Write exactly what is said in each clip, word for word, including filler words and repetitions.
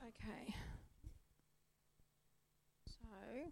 Okay. So,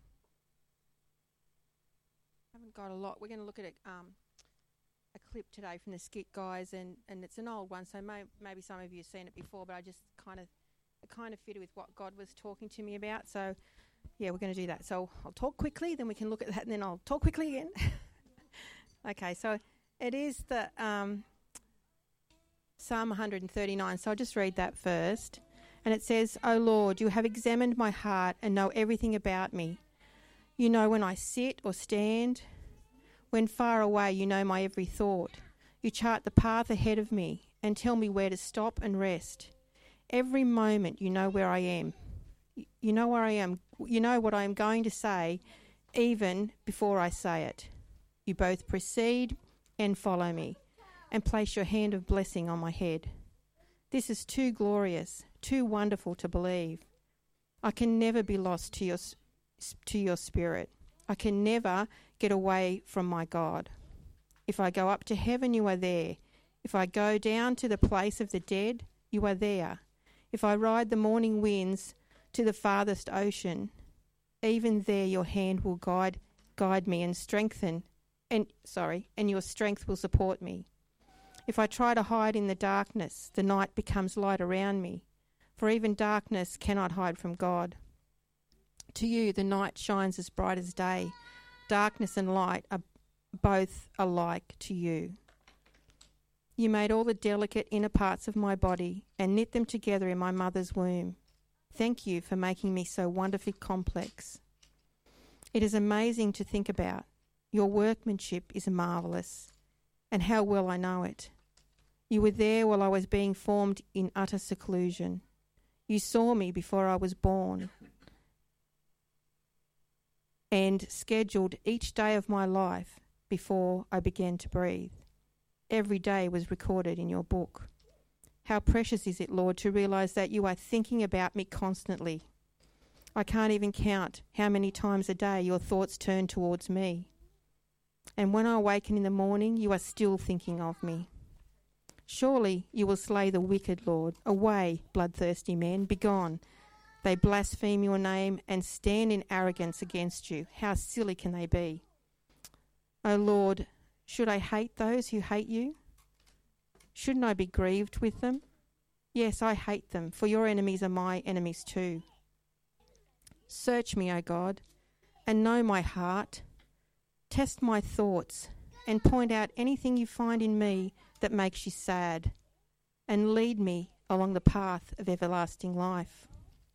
haven't got a lot. We're going to look at a, um, a clip today from the Skit Guys, and, and it's an old one, so may, maybe some of you have seen it before, but I just kind of, it kind of fitted with what God was talking to me about. So, yeah, we're going to do that. So I'll talk quickly, then we can look at that, and then I'll talk quickly again. Okay, so it is the um, Psalm one thirty-nine. So I'll just read that first. And it says, "O Lord, you have examined my heart and know everything about me. You know when I sit or stand. When far away, you know my every thought. You chart the path ahead of me and tell me where to stop and rest. Every moment you know where I am. You know where I am. You know what I am going to say even before I say it. You both precede and follow me and place your hand of blessing on my head. This is too glorious, too wonderful to believe. I can never be lost to your to your spirit. I can never get away from my God. If I go up to heaven, you are there. If I go down to the place of the dead, you are there. If I ride the morning winds to the farthest ocean, even there your hand will guide guide me and strengthen and sorry, and your strength will support me. If I try to hide in the darkness, the night becomes light around me, for even darkness cannot hide from God. To you the night shines as bright as day. Darkness and light are both alike to you. You made all the delicate inner parts of my body and knit them together in my mother's womb. Thank you for making me so wonderfully complex. It is amazing to think about. Your workmanship is marvellous, and how well I know it. You were there while I was being formed in utter seclusion. You saw me before I was born and scheduled each day of my life before I began to breathe. Every day was recorded in your book. How precious is it, Lord, to realise that you are thinking about me constantly. I can't even count how many times a day your thoughts turn towards me. And when I awaken in the morning, you are still thinking of me. Surely you will slay the wicked, Lord. Away, bloodthirsty men, begone. They blaspheme your name and stand in arrogance against you. How silly can they be? O Lord, should I hate those who hate you? Shouldn't I be grieved with them? Yes, I hate them, for your enemies are my enemies too. Search me, O God, and know my heart. Test my thoughts and point out anything you find in me that makes you sad, and lead me along the path of everlasting life."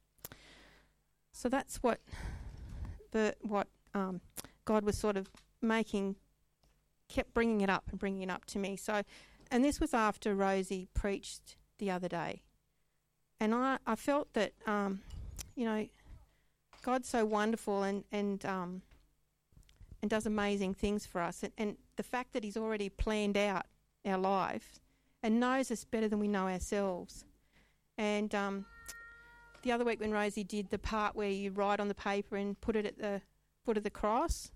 So that's what the what um, God was sort of making, kept bringing it up and bringing it up to me. So, and this was after Rosie preached the other day, and I, I felt that um, you know, God's so wonderful and and um, and does amazing things for us, and, and the fact that He's already planned out our life and knows us better than we know ourselves. And um, the other week when Rosie did the part where you write on the paper and put it at the foot of the cross,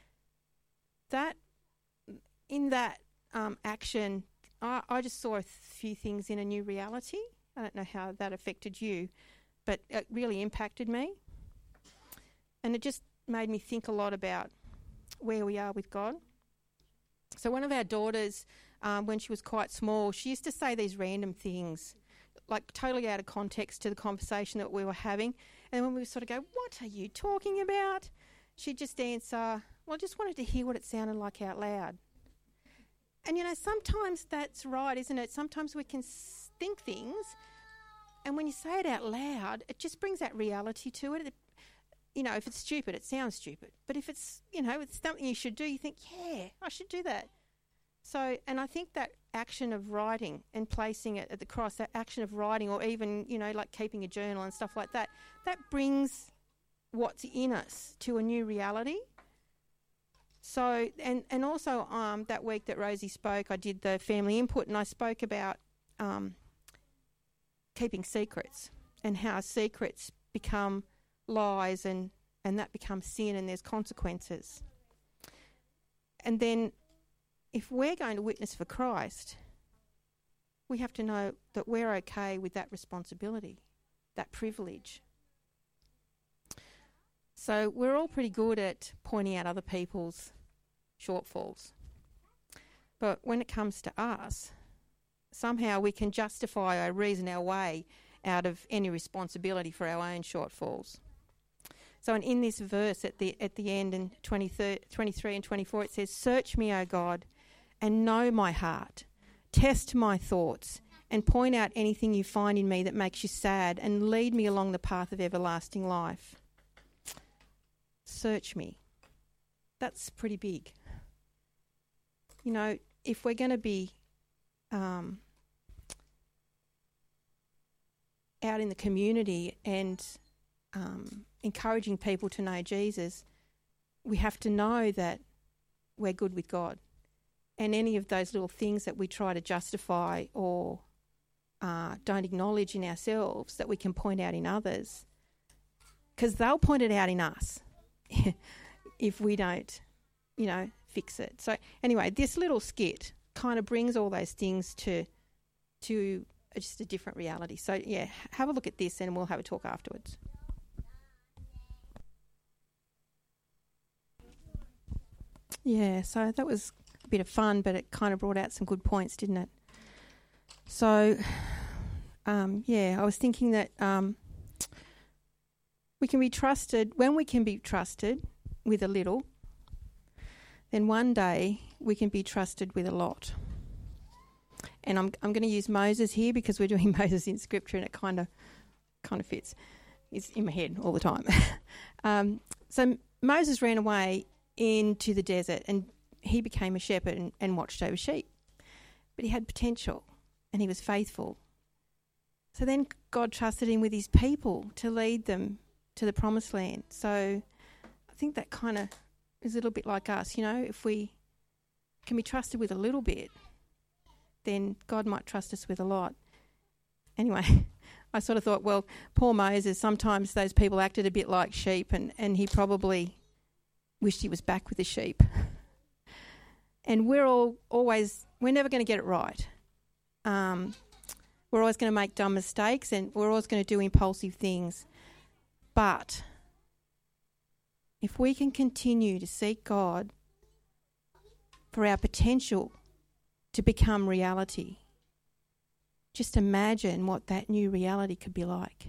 that in that um, action, I, I just saw a few things in a new reality. I don't know how that affected you, but it really impacted me. And it just made me think a lot about where we are with God. So one of our daughters, um, when she was quite small, she used to say these random things, like totally out of context to the conversation that we were having. And when we would sort of go, "What are you talking about?" she'd just answer, "Well, I just wanted to hear what it sounded like out loud." And, you know, sometimes that's right, isn't it? Sometimes we can think things, and when you say it out loud, it just brings that reality to it. It You know, if it's stupid, it sounds stupid. But if it's, you know, it's something you should do, you think, yeah, I should do that. So, and I think that action of writing and placing it at the cross, that action of writing, or even, you know, like keeping a journal and stuff like that, that brings what's in us to a new reality. So, and, and also um, that week that Rosie spoke, I did the family input, and I spoke about um, keeping secrets and how secrets become lies, and, and that becomes sin, and there's consequences. And then if we're going to witness for Christ, we have to know that we're okay with that responsibility. that privilege. So we're all pretty good at pointing out other people's shortfalls. But when it comes to us, somehow we can justify or reason our way out of any responsibility for our own shortfalls. So in, in this verse at the at the end in twenty-three and twenty-four, it says, "Search me, O God, and know my heart. Test my thoughts and point out anything you find in me that makes you sad, and lead me along the path of everlasting life." Search me. That's pretty big. You know, if we're going to be um, out in the community and um, encouraging people to know Jesus, we have to know that we're good with God. And any of those little things that we try to justify or uh, don't acknowledge in ourselves that we can point out in others, because they'll point it out in us if we don't, you know, fix it. So anyway, this little skit kind of brings all those things to to just a different reality. So yeah, have a look at this and we'll have a talk afterwards. Yeah, so that was a bit of fun, but it kind of brought out some good points, didn't it? So, um, yeah, I was thinking that um, we can be trusted, when we can be trusted with a little, then one day we can be trusted with a lot. And I'm I'm going to use Moses here because we're doing Moses in Scripture and it kind of kind of fits. It's in my head all the time. um, so Moses ran away into the desert and he became a shepherd and, and watched over sheep. But he had potential and he was faithful. So then God trusted him with his people to lead them to the promised land. So I think that kind of is a little bit like us, you know, if we can be trusted with a little bit, then God might trust us with a lot. Anyway, I sort of thought, well, poor Moses, sometimes those people acted a bit like sheep and, and he probably wished he was back with the sheep. And we're all always, we're never going to get it right. Um, we're always going to make dumb mistakes and we're always going to do impulsive things. But if we can continue to seek God for our potential to become reality, just imagine what that new reality could be like.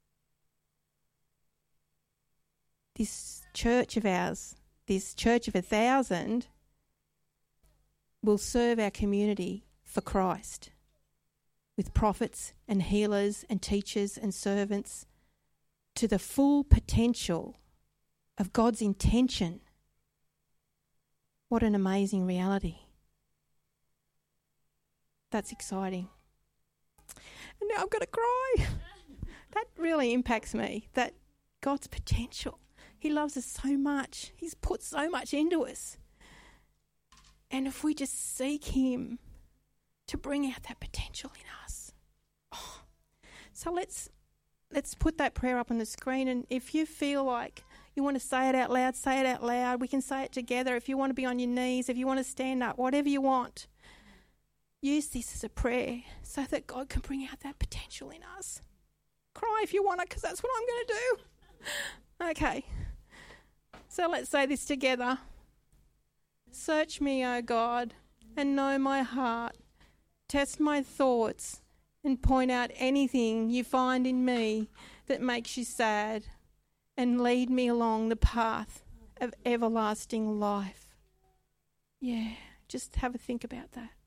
This church of ours, this church of a thousand, will serve our community for Christ with prophets and healers and teachers and servants to the full potential of God's intention. What an amazing reality. That's exciting. And now I'm going to cry. That really impacts me, that God's potential. He loves us so much. He's put so much into us. And if we just seek him to bring out that potential in us. Oh. So let's let's put that prayer up on the screen, and if you feel like you want to say it out loud, say it out loud. We can say it together. If you want to be on your knees, if you want to stand up, whatever you want. Use this as a prayer so that God can bring out that potential in us. Cry if you want it, because that's what I'm going to do. Okay. So let's say this together. Search me, O God, and know my heart. Test my thoughts and point out anything you find in me that makes you sad, and lead me along the path of everlasting life. Yeah, just have a think about that.